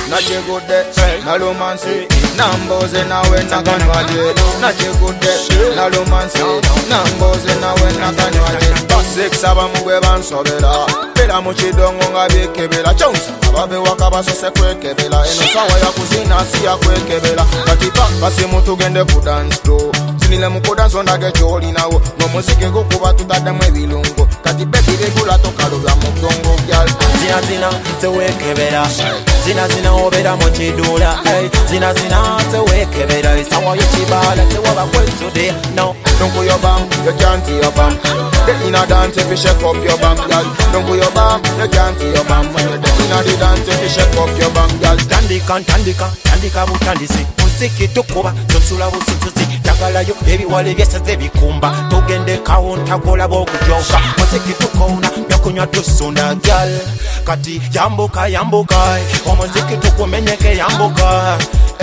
nachikude nalumansi namboze nawe nakanywaje nachikude nalumansi namboze nawe nakanywaje basekisaba mugwe bansobera bera mukidongo nga byekebera kyonsa ababewaka basose kwekebera eno sawa yakuzina si yakwekebera kati basimu tugende ku dance floor sinile mukudansi ondage kyolinawo n'omuziki gukuba tutaddemu ebirungo kati bebiregula tokalubya mugongo gyal zina tewekebera zina obera mukidula zina tewekebera isawa yekibala tewaba kwezude no don't go your bam you can't see your bam get in a dance if you shake up your bam gyal don't go your bam you can't see your bam when you get in a the dance if you shake up your bam gyal tandika butandisi muziki tukuba tusula busuzuzi takalayo ebiwale byesaze bikumba tugende kawunta gola bokujoka muziki tukona byakunywa tusunda gyal kati yambuka omuziki tukumenyeke yambuka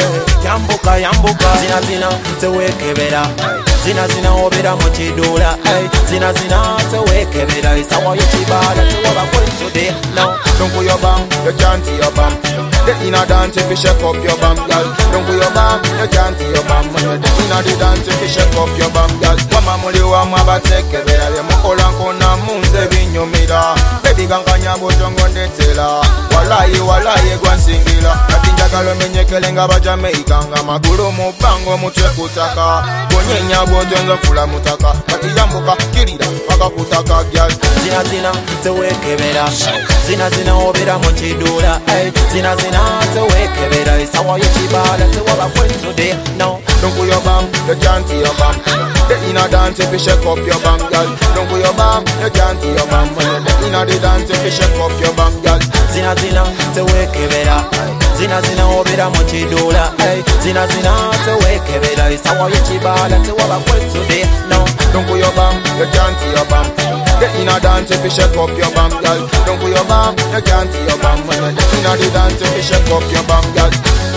zina tewekebera zina obera mukidula zina tewekebera isawa yekibala tewaba kwezude no don't go your bam you can't see your bam get in a dance if you shake up your bam gyal don't go your bam you can't see your bam when you get in a the dance if you shake up your bam gyal wama muli wama batekebera byemukola nkona munze binyumira baby gankanya botongo ndetela walayi gwansingira kati njagala omenyekele nga bajamaika nga magulu mu bbango omutwe kutaka bonyenya bwotonzo fula mutaka kati yambuka kirira paka kutaka gyal zina tewekebera zina obera mukidula zina tewekebera isawa yekibala tewaba kwezude no don't go your bam you can't see your bam get in a dance if you shake up your bam gyal don't go your bam you can't see your bam when you get in a the dance if you shake up your bam gyal zina tewekebera zina obera mukidula zina tewekebera isawa yekibala tewaba kwezude no don't go your bam you can't see your bam get in a dance if you shake up your bam gyal don't go your bam you can't see your bam when you get in a the dance if you shake up your bam gyal